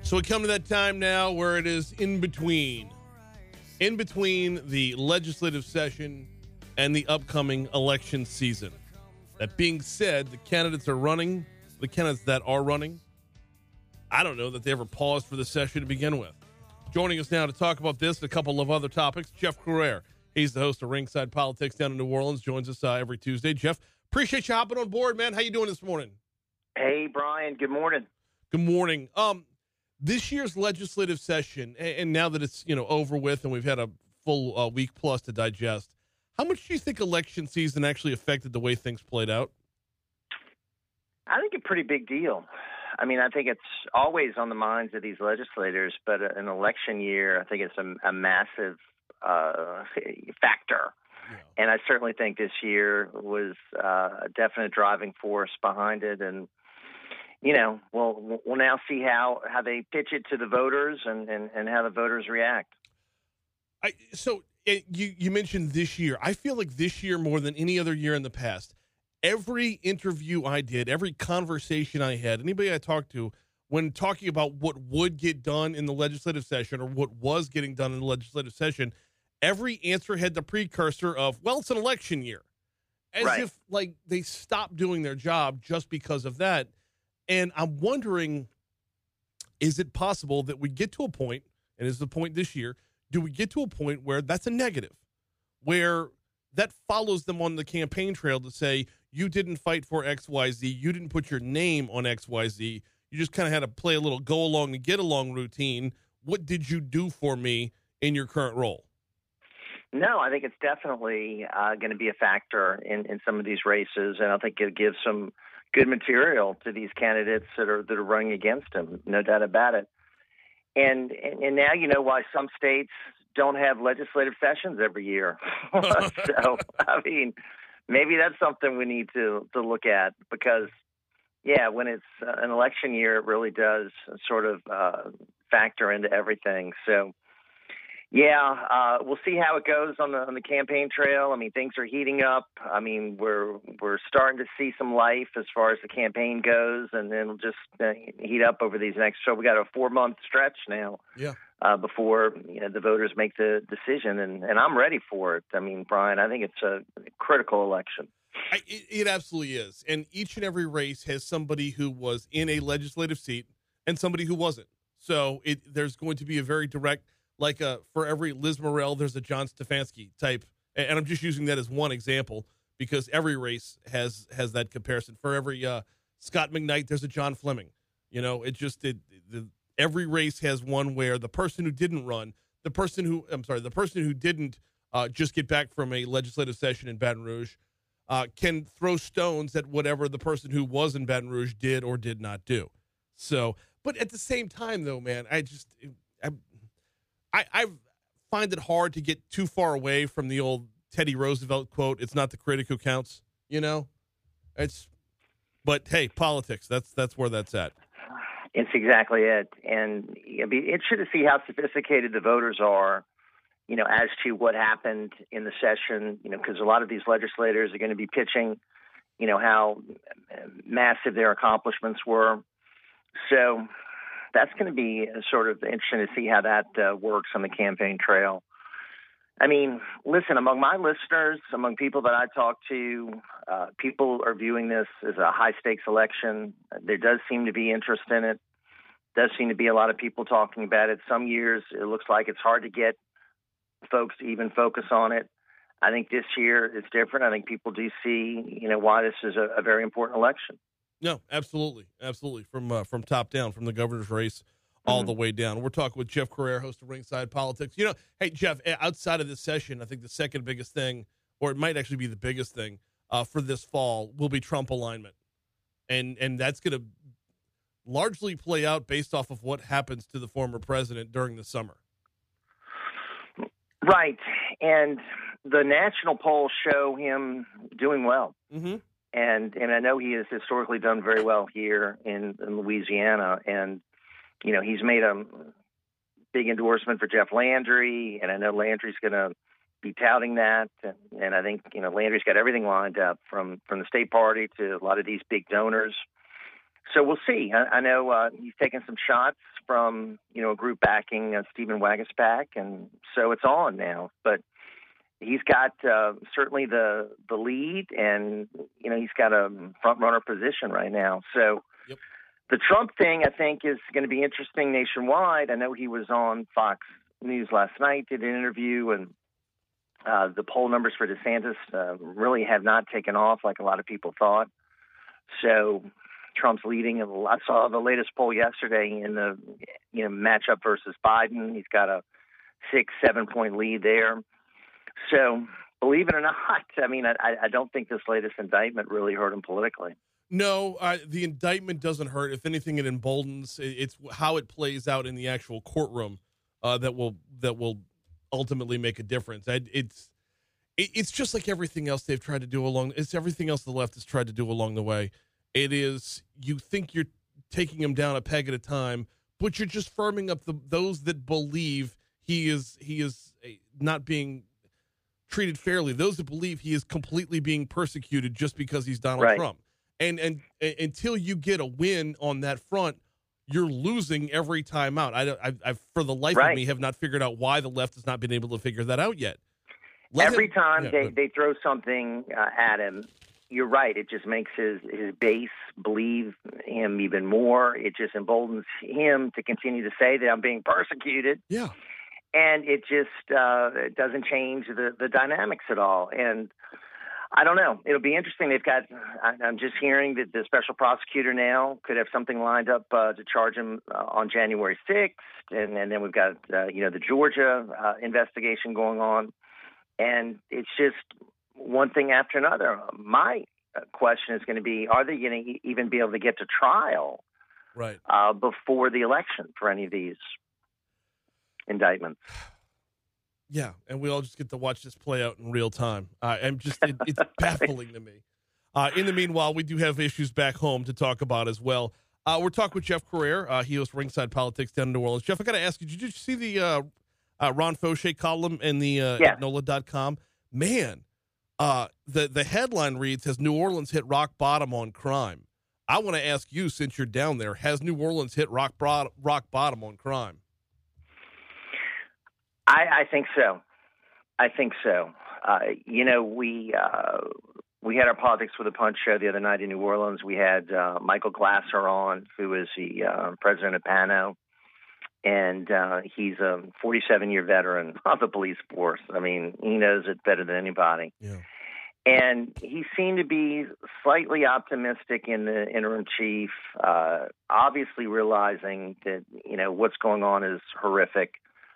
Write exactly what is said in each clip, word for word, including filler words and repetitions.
So we come to that time now where it is in between. In between the legislative session and the upcoming election season. That being said, the candidates are running. The candidates that are running, I don't know that they ever paused for the session to begin with. Joining us now to talk about this and a couple of other topics, Jeff Crouere. He's the host of Ringside Politics down in New Orleans. Joins us uh, every Tuesday. Jeff, appreciate you hopping on board, man. How you doing this morning? Hey, Brian. Good morning. Good morning. Um, this year's legislative session, and, and now that it's you know over with and we've had a full uh, week plus to digest, how much do you think election season actually affected the way things played out? I think a pretty big deal. I mean, I think it's always on the minds of these legislators, but an election year, I think it's a, a massive uh, factor. Yeah. And I certainly think this year was uh, a definite driving force behind it. And, you know, we'll, we'll now see how, how they pitch it to the voters and, and, and how the voters react. I, so it, you, you mentioned this year. I feel like this year more than any other year in the past, every interview I did, every conversation I had, anybody I talked to, when talking about what would get done in the legislative session or what was getting done in the legislative session, every answer had the precursor of, well, it's an election year. As right. if, like, they stopped doing their job just because of that. And I'm wondering, is it possible that we get to a point, and is the point this year, do we get to a point where that's a negative, where that follows them on the campaign trail to say, you didn't fight for X Y Z, you didn't put your name on X Y Z, you just kind of had to play a little go along and get along routine. What did you do for me in your current role? No, I think it's definitely uh, going to be a factor in, in some of these races, and I think it gives some good material to these candidates that are that are running against him, no doubt about it. And and, and now you know why some states don't have legislative sessions every year. So, I mean, maybe that's something we need to, to look at because, yeah, when it's uh, an election year, it really does sort of uh, factor into everything. So, yeah, uh, we'll see how it goes on the on the campaign trail. I mean, things are heating up. I mean, we're we're starting to see some life as far as the campaign goes, and then it'll just uh, heat up over these next. So we got a four month stretch now. Yeah. Uh, before you know, the voters make the decision, and, and I'm ready for it. I mean, Brian, I think it's a critical election. I, it, it absolutely is. And each and every race has somebody who was in a legislative seat and somebody who wasn't. So it, there's going to be a very direct, like a, for every Liz Morrell, there's a John Stefanski type. And I'm just using that as one example because every race has has that comparison. For every uh, Scott McKnight, there's a John Fleming. You know, it just it, the every race has one where the person who didn't run, the person who, I'm sorry, the person who didn't uh, just get back from a legislative session in Baton Rouge uh, can throw stones at whatever the person who was in Baton Rouge did or did not do. So, but at the same time, though, man, I just, I, I, I find it hard to get too far away from the old Teddy Roosevelt quote, it's not the critic who counts, you know? It's, but hey, politics, that's, that's where that's at. It's exactly it. And it'd be interesting to see how sophisticated the voters are, you know, as to what happened in the session, you know, because a lot of these legislators are going to be pitching, you know, how massive their accomplishments were. So that's going to be sort of interesting to see how that uh, works on the campaign trail. I mean, listen, among my listeners, among people that I talk to, uh, people are viewing this as a high-stakes election. There does seem to be interest in it. Does seem to be a lot of people talking about it. Some years it looks like it's hard to get folks to even focus on it. I think this year it's different. I think people do see, you know, why this is a, a very important election. No, absolutely, absolutely. From uh, from top down, from the governor's race all mm-hmm. the way down. We're talking with Jeff Crouere, host of Ringside Politics. You know, hey, Jeff, outside of this session, I think the second biggest thing, or it might actually be the biggest thing uh, for this fall, will be Trump alignment. And and that's going to largely play out based off of what happens to the former president during the summer. Right. And the national polls show him doing well. Mm-hmm. And and I know he has historically done very well here in, in Louisiana. And, you know, he's made a big endorsement for Jeff Landry. And I know Landry's going to be touting that. And, and I think, you know, Landry's got everything lined up from, from the state party to a lot of these big donors. so we'll see. I, I know uh, he's taken some shots from, you know, a group backing uh, Stephen Waguespack, and so it's on now. But he's got uh, certainly the the lead, and, you know, he's got a front runner position right now. So yep. The Trump thing, I think, is going to be interesting nationwide. I know he was on Fox News last night, did an interview, and uh, the poll numbers for DeSantis uh, really have not taken off like a lot of people thought. So Trump's leading. I saw the latest poll yesterday in the, you know, matchup versus Biden. He's got a six, seven point lead there. So believe it or not, I mean, I, I don't think this latest indictment really hurt him politically. No, uh, the indictment doesn't hurt. If anything, it emboldens. It's how it plays out in the actual courtroom uh, that will that will ultimately make a difference. It's it's just like everything else they've tried to do along. It's everything else the left has tried to do along the way. It is, you think you're taking him down a peg at a time, but you're just firming up the those that believe he is he is not being treated fairly. Those that believe he is completely being persecuted just because he's Donald right. Trump. And, and and until you get a win on that front, you're losing every time out. I, I, I for the life right. of me, have not figured out why the left has not been able to figure that out yet. Let every him, time yeah, they, they throw something uh, at him, you're right. It just makes his, his base believe him even more. It just emboldens him to continue to say that I'm being persecuted. Yeah. And it just uh, it doesn't change the, the dynamics at all. And I don't know. It'll be interesting. They've got, I'm just hearing that the special prosecutor now could have something lined up uh, to charge him uh, on January sixth. And, and then we've got, uh, you know, the Georgia uh, investigation going on. And it's just one thing after another. My question is going to be, are they going to even be able to get to trial right uh, before the election for any of these indictments? Yeah, and we all just get to watch this play out in real time. Uh, I'm just, it, it's baffling to me. Uh, in the meanwhile, we do have issues back home to talk about as well. Uh, we're talking with Jeff Crair. Uh, he hosts Ringside Politics down in New Orleans. Jeff, I got to ask you, did you see the uh, uh, Ron Fauché column in the uh, yeah. at N O L A dot com? Man, uh, the, the headline reads, has New Orleans hit rock bottom on crime? I want to ask you, since you're down there, has New Orleans hit rock, bro- rock bottom on crime? I, I think so. I think so. Uh, you know, we uh, we had our Politics with a Punch show the other night in New Orleans. We had uh, Michael Glasser on, who is the uh, president of Pano, and uh, he's a forty-seven-year veteran of the police force. I mean, he knows it better than anybody. Yeah. And he seemed to be slightly optimistic in the interim chief, uh, obviously realizing that, you know, what's going on is horrific.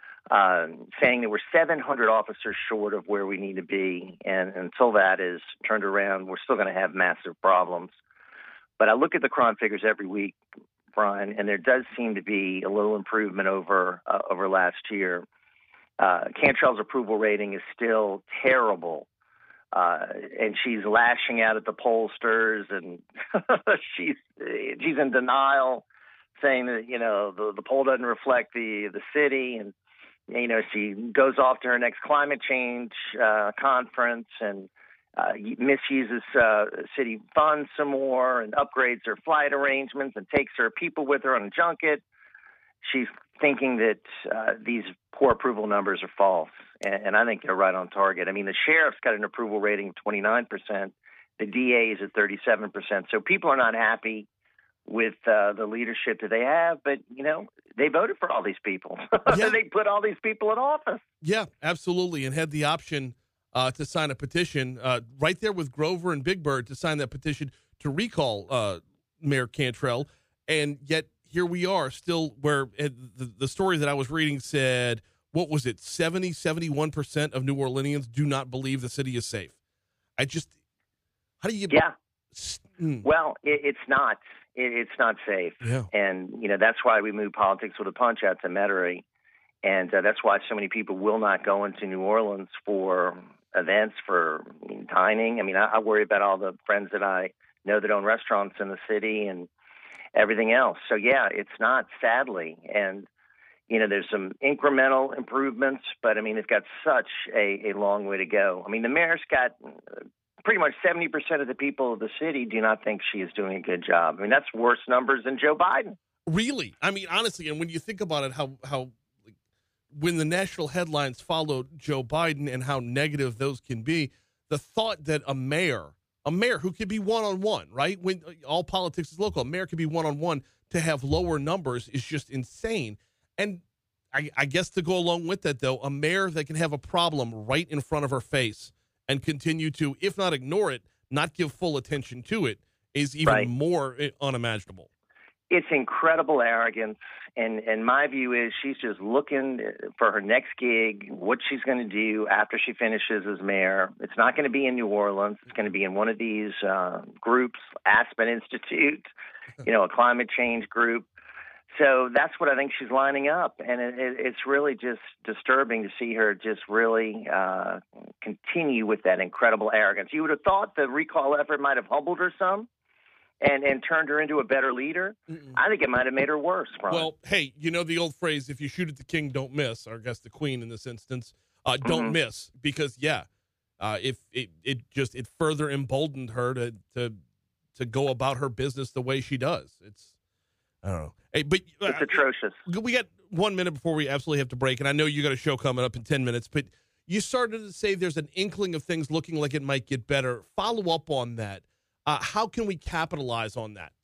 Uh, saying that we're seven hundred officers short of where we need to be, and until that is turned around, we're still going to have massive problems. But I look at the crime figures every week, Brian, and there does seem to be a little improvement over uh, over last year. Uh, Cantrell's approval rating is still terrible, uh, and she's lashing out at the pollsters, and she's she's in denial, saying that, you know, the, the poll doesn't reflect the the city, and you know, she goes off to her next climate change uh, conference and uh, misuses uh, city funds some more and upgrades her flight arrangements and takes her people with her on a junket. She's thinking that uh, these poor approval numbers are false, and, and I think they're right on target. I mean, the sheriff's got an approval rating of twenty-nine percent. The D A is at thirty-seven percent. So people are not happy with uh, the leadership that they have, but, you know, they voted for all these people. Yeah. They put all these people in office. Yeah, absolutely, and had the option uh, to sign a petition uh, right there with Grover and Big Bird to sign that petition to recall uh, Mayor Cantrell, and yet here we are still where uh, the, the story that I was reading said, what was it, seventy, seventy-one percent of New Orleanians do not believe the city is safe. I just, how do you... Yeah. Mm. Well, it, it's not. It, it's not safe. Yeah. And, you know, that's why we moved Politics with a Punch out to Metairie. And uh, that's why so many people will not go into New Orleans for events, for I mean, dining. I mean, I, I worry about all the friends that I know that own restaurants in the city and everything else. So, yeah, it's not, sadly. And, you know, there's some incremental improvements, but, I mean, it's got such a, a long way to go. I mean, the mayor's got pretty much seventy percent of the people of the city do not think she is doing a good job. I mean, that's worse numbers than Joe Biden. Really? I mean, honestly, and when you think about it, how how like, when the national headlines followed Joe Biden and how negative those can be, the thought that a mayor, a mayor who could be one-on-one, right? When all politics is local, a mayor could be one-on-one to have lower numbers is just insane. And I, I guess to go along with that, though, a mayor that can have a problem right in front of her face and continue to, if not ignore it, not give full attention to it is even right. more unimaginable. It's incredible arrogance, and, and my view is she's just looking for her next gig, what she's going to do after she finishes as mayor. It's not going to be in New Orleans. It's going to be in one of these uh, groups, Aspen Institute, you know, a climate change group. So that's what I think she's lining up, and it, it, it's really just disturbing to see her just really uh, continue with that incredible arrogance. You would have thought the recall effort might have humbled her some and, and turned her into a better leader. Mm-mm. I think it might have made her worse, Brian. Well, hey, you know the old phrase, if you shoot at the king, don't miss, or I guess the queen in this instance, uh, don't mm-hmm. miss, because, yeah, uh, if it, it just it further emboldened her to, to, to go about her business the way she does. It's I don't know. Hey, but uh, it's atrocious. We got one minute before we absolutely have to break, and I know you got a show coming up in ten minutes, but you started to say there's an inkling of things looking like it might get better. Follow up on that. Uh, how can we capitalize on that?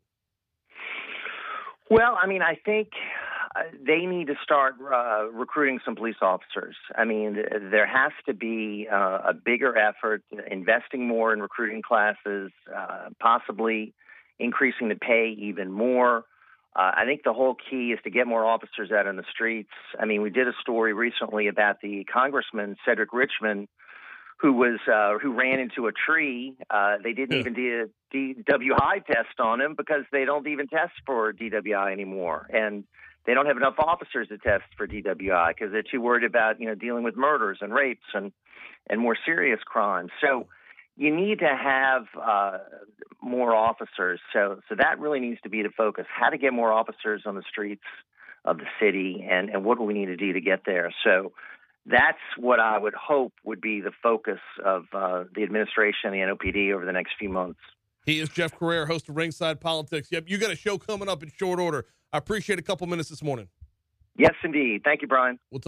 Well, I mean, I think uh, they need to start uh, recruiting some police officers. I mean, there has to be uh, a bigger effort, investing more in recruiting classes, uh, possibly increasing the pay even more. Uh, I think the whole key is to get more officers out on the streets. I mean, we did a story recently about the Congressman Cedric Richmond, who was uh, who ran into a tree. Uh, they didn't yeah. even do a D W I test on him because they don't even test for D W I anymore, and they don't have enough officers to test for D W I because they're too worried about you know dealing with murders and rapes and and more serious crimes. So you need to have uh, more officers. So so that really needs to be the focus, how to get more officers on the streets of the city and, and what do we need to do to get there. So that's what I would hope would be the focus of uh, the administration and the N O P D over the next few months. He is Jeff Crair, host of Ringside Politics. Yep, you got a show coming up in short order. I appreciate a couple minutes this morning. Yes, indeed. Thank you, Brian. We'll talk